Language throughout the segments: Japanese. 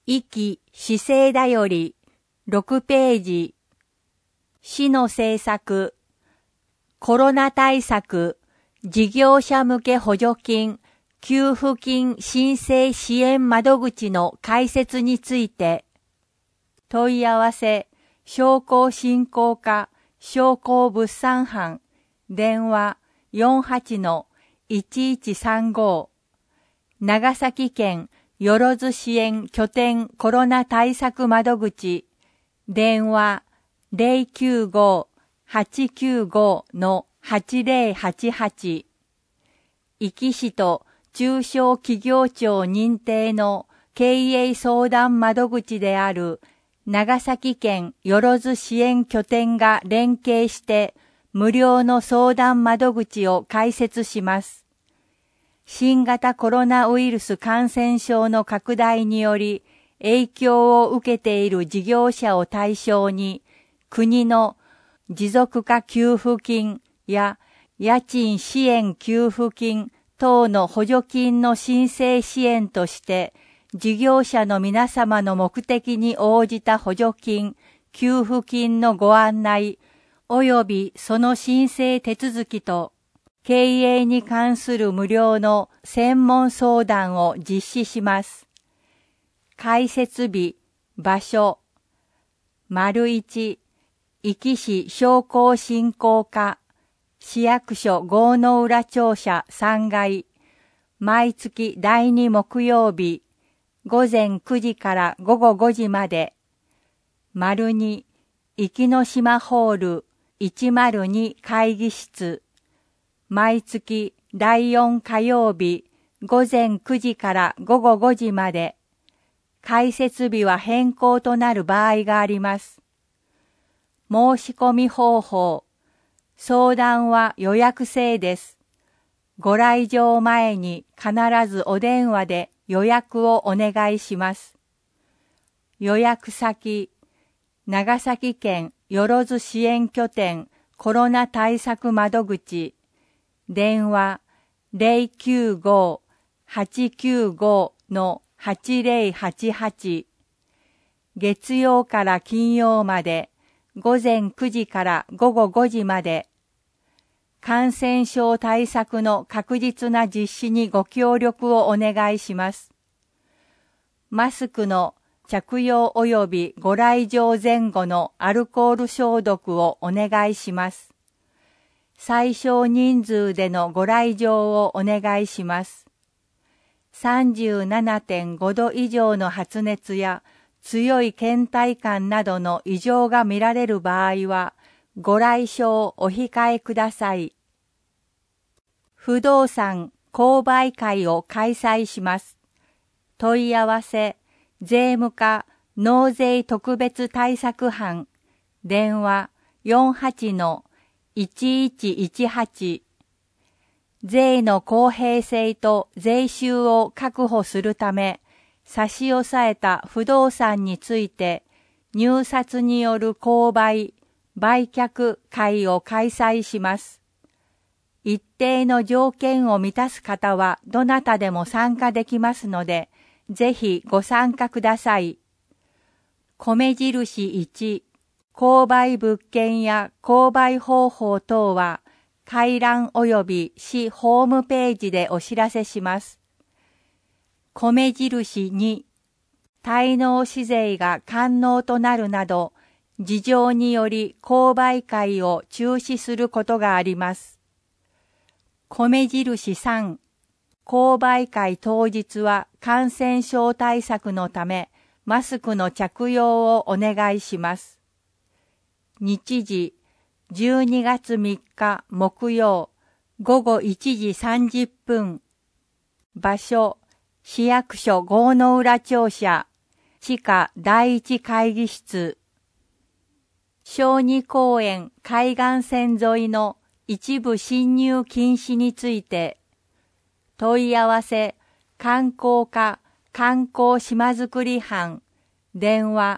壱岐市政だより6ページ。市の政策、コロナ対策、事業者向け補助金、給付金申請支援窓口の開設について、問い合わせ、商工振興課、商工物産班、電話48-1135、長崎県よろず支援拠点コロナ対策窓口、電話095-895-8088、壱岐市と中小企業庁認定の経営相談窓口である長崎県よろず支援拠点が連携して無料の相談窓口を開設します。新型コロナウイルス感染症の拡大により影響を受けている事業者を対象に国の持続化給付金や家賃支援給付金等の補助金の申請支援として事業者の皆様の目的に応じた補助金、給付金のご案内及びその申請手続きと経営に関する無料の専門相談を実施します。開設日、場所、1、壱岐市商工振興課、市役所郷の浦庁舎3階、毎月第2木曜日、午前9時から午後5時まで、2、壱岐の島ホール102会議室、毎月第4火曜日、午前9時から午後5時まで、開設日は変更となる場合があります。申し込み方法、相談は予約制です。ご来場前に必ずお電話で予約をお願いします。予約先、長崎県よろず支援拠点コロナ対策窓口、電話095-895-8088、月曜から金曜まで午前9時から午後5時まで、感染症対策の確実な実施にご協力をお願いします。マスクの着用及びご来場前後のアルコール消毒をお願いします。最小人数でのご来場をお願いします。37.5 度以上の発熱や強い倦怠感などの異常が見られる場合は、ご来所をお控えください。不動産購買会を開催します。問い合わせ、税務課納税特別対策班、電話48-1118、税の公平性と税収を確保するため、差し押さえた不動産について、入札による購買、売却会を開催します。一定の条件を満たす方はどなたでも参加できますので、ぜひご参加ください。米印1、購買物件や購買方法等は、回覧及び市ホームページでお知らせします。米印2、滞納市税が完納となるなど、事情により購買会を中止することがあります。米印3、購買会当日は感染症対策のため、マスクの着用をお願いします。日時、12月3日木曜、午後1時30分。場所、市役所郷の浦庁舎、地下第一会議室。小児公園海岸線沿いの一部進入禁止について、問い合わせ、観光課観光島づくり班、電話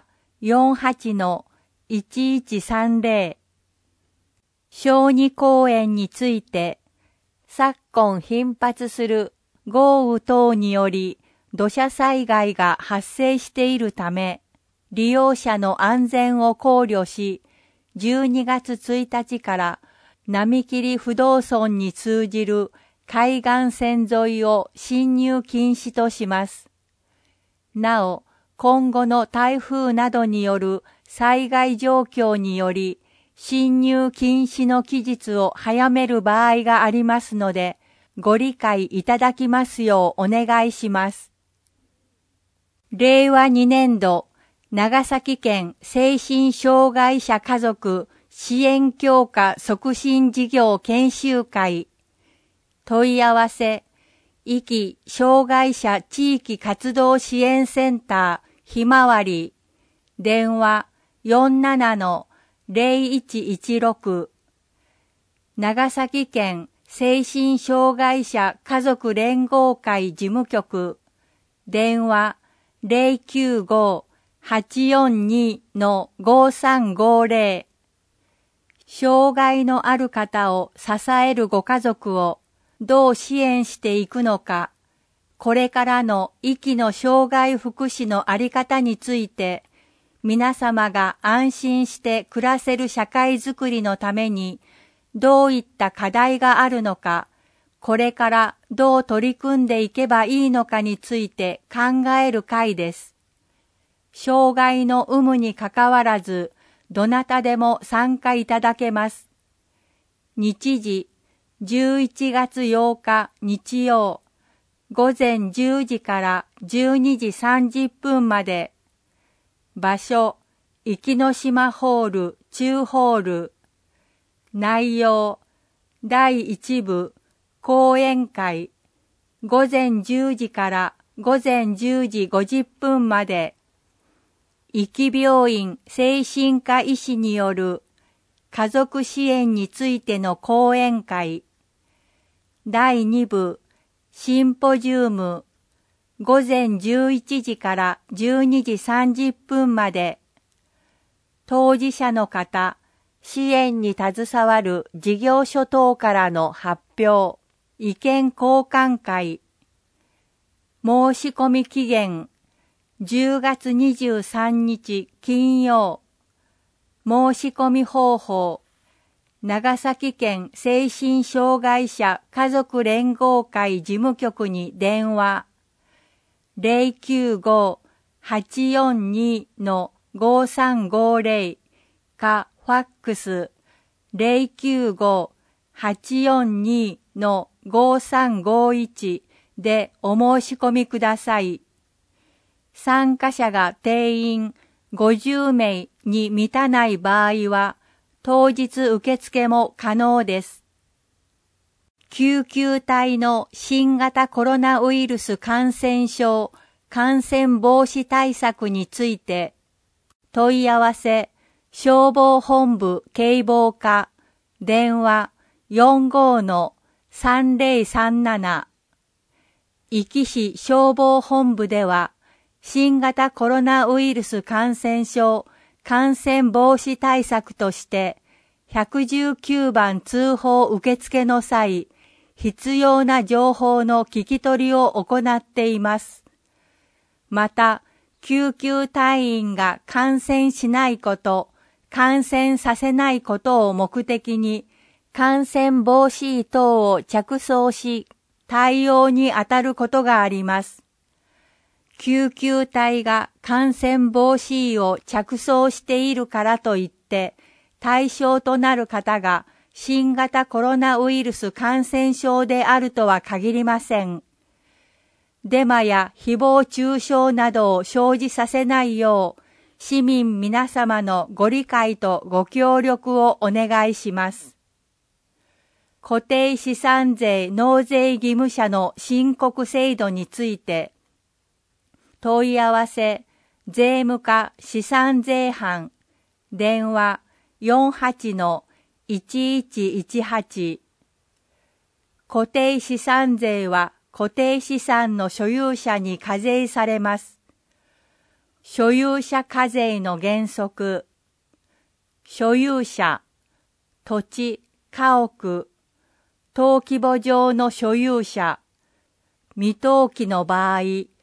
48-1130。小児公園について、昨今頻発する豪雨等により土砂災害が発生しているため、利用者の安全を考慮し、12月1日から波切不動村に通じる海岸線沿いを進入禁止とします。なお、今後の台風などによる災害状況により、進入禁止の期日を早める場合がありますので、ご理解いただきますようお願いします。令和2年度、長崎県精神障害者家族支援強化促進事業研修会。問い合わせ、壱岐障害者地域活動支援センターひまわり。電話 47-0116。長崎県精神障害者家族連合会事務局。電話 095-842-5350。障害のある方を支えるご家族をどう支援していくのか、これからの壱岐の障害福祉のあり方について、皆様が安心して暮らせる社会づくりのために、どういった課題があるのか、これからどう取り組んでいけばいいのかについて考える会です。障害の有無にかかわらず、どなたでも参加いただけます。日時、11月8日日曜、午前10時から12時30分まで。場所、壱岐島ホール中ホール。内容、第1部、講演会。午前10時から午前10時50分まで。壱岐病院精神科医師による家族支援についての講演会。第2部、シンポジウム。午前11時から12時30分まで。当事者の方、支援に携わる事業所等からの発表、意見交換会。申し込み期限、10月23日金曜。申し込み方法、長崎県精神障害者家族連合会事務局に電話。095-842-5350かファックス 095-842-5351 でお申し込みください。参加者が定員50名に満たない場合は、当日受付も可能です。救急隊の新型コロナウイルス感染症感染防止対策について、問い合わせ、消防本部警防課、電話 45-3037。壱岐市消防本部では、新型コロナウイルス感染症感染防止対策として、119番通報受付の際、必要な情報の聞き取りを行っています。また、救急隊員が感染しないこと、感染させないことを目的に、感染防止等を着装し、対応に当たることがあります。救急隊が感染防止を着装しているからといって、対象となる方が新型コロナウイルス感染症であるとは限りません。デマや誹謗中傷などを生じさせないよう、市民皆様のご理解とご協力をお願いします。固定資産税納税義務者の申告制度について、問い合わせ、税務課資産税班、電話 48-1118。固定資産税は固定資産の所有者に課税されます。所有者課税の原則。所有者、土地、家屋、登記簿上の所有者、未登記の場合、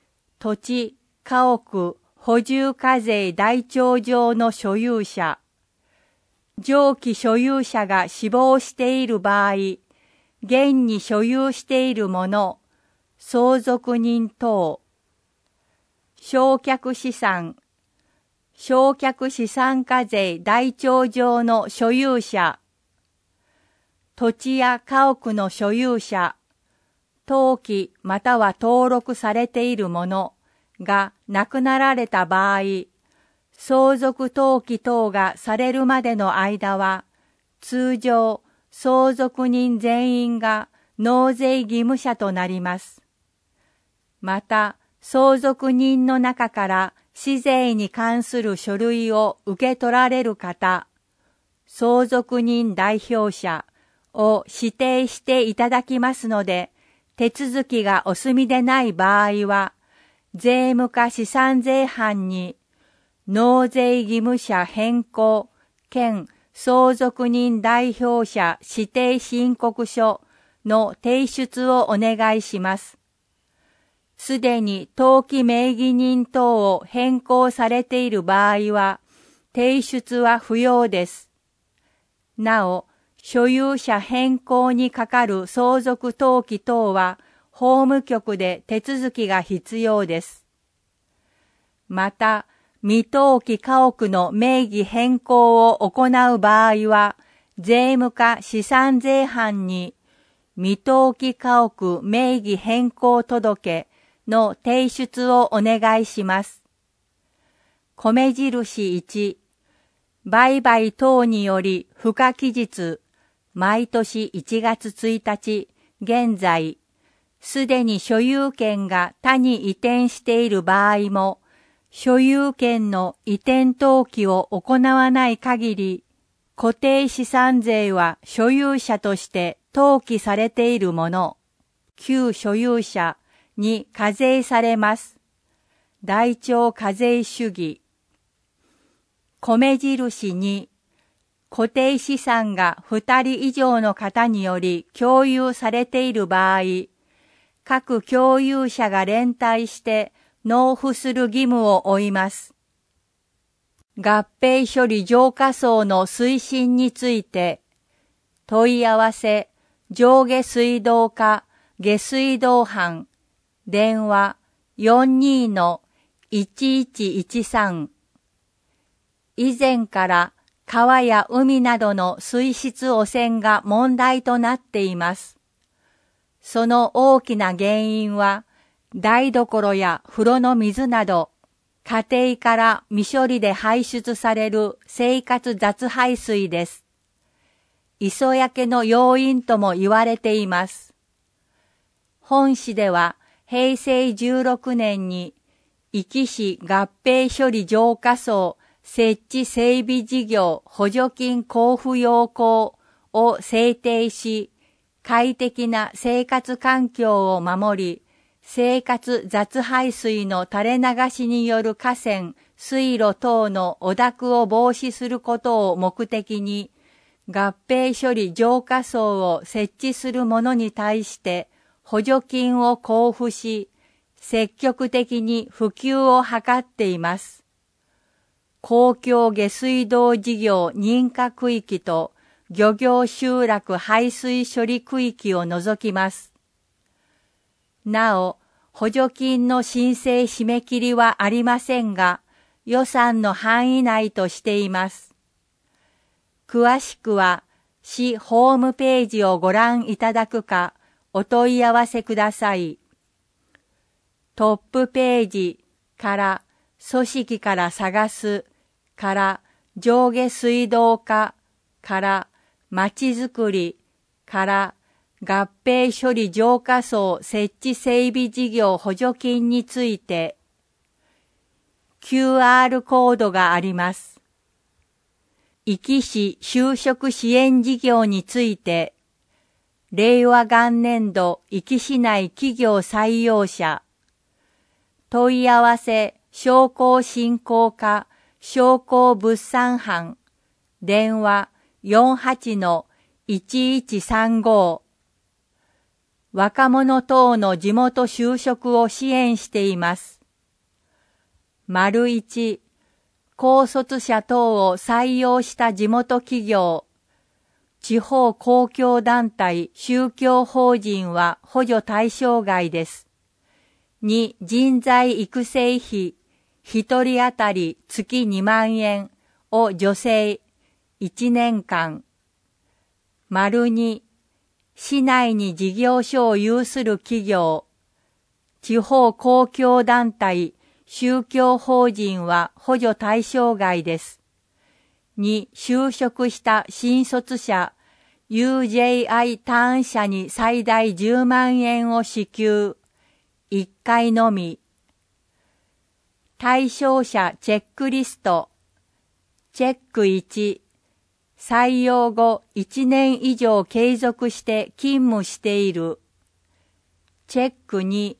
土地、家屋、補充課税台帳上の所有者、上記所有者が死亡している場合、現に所有しているもの、相続人等、償却資産、償却資産課税台帳上の所有者、土地や家屋の所有者、登記または登録されているものが亡くなられた場合、相続登記等がされるまでの間は、通常、相続人全員が納税義務者となります。また、相続人の中から死税に関する書類を受け取られる方、相続人代表者を指定していただきますので、手続きがお済みでない場合は、税務課資産税班に納税義務者変更兼相続人代表者指定申告書の提出をお願いします。すでに登記名義人等を変更されている場合は、提出は不要です。なお、所有者変更にかかる相続登記等は、法務局で手続きが必要です。また、未登記家屋の名義変更を行う場合は、税務課資産税班に、未登記家屋名義変更届の提出をお願いします。米印1、売買等により付加期日、毎年1月1日、現在、すでに所有権が他に移転している場合も、所有権の移転登記を行わない限り、固定資産税は所有者として登記されているもの、旧所有者に課税されます。台帳課税主義。米印2、固定資産が2人以上の方により共有されている場合、各共有者が連帯して納付する義務を負います。合併処理浄化層の推進について、問い合わせ、上下水道課、下水道班、電話 42-1113。以前から川や海などの水質汚染が問題となっています。その大きな原因は、台所や風呂の水など、家庭から未処理で排出される生活雑排水です。磯焼けの要因とも言われています。本市では平成16年に、壱岐市合併処理浄化槽設置整備事業補助金交付要項を制定し、快適な生活環境を守り、生活雑排水の垂れ流しによる河川、水路等の汚濁を防止することを目的に、合併処理浄化槽を設置する者に対して補助金を交付し、積極的に普及を図っています。公共下水道事業認可区域と漁業集落排水処理区域を除きます。なお、補助金の申請締め切りはありませんが、予算の範囲内としています。詳しくは、市ホームページをご覧いただくか、お問い合わせください。トップページから、組織から探すから、上下水道課から、まちづくりから、合併処理浄化槽設置整備事業補助金について QR コードがあります。壱岐市就職支援事業について令和元年度壱岐市内企業採用者問い合わせ商工振興課商工物産班電話 48-1135若者等の地元就職を支援しています。 1、高卒者等を採用した地元企業、地方公共団体、宗教法人は補助対象外です。2、人材育成費、1人当たり月2万円を助成、1年間。2、市内に事業所を有する企業、地方公共団体、宗教法人は補助対象外です。2、就職した新卒者、UJI ターン社に最大10万円を支給。1回のみ。対象者チェックリスト。チェック1、採用後1年以上継続して勤務している。チェック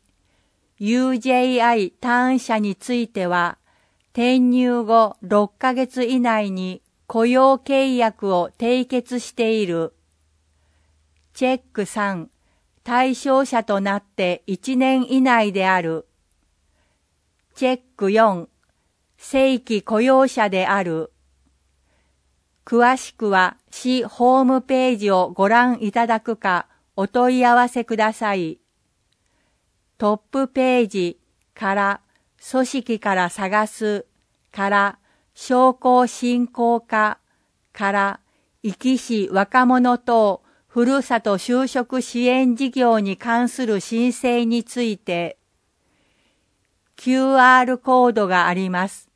2、UJI ターン社については、転入後6ヶ月以内に雇用契約を締結している。チェック3、対象者となって1年以内である。チェック4、正規雇用者である。詳しくは市ホームページをご覧いただくかお問い合わせください。トップページから組織から探すから商工振興課から壱岐市若者等ふるさと就職支援事業に関する申請について QR コードがあります。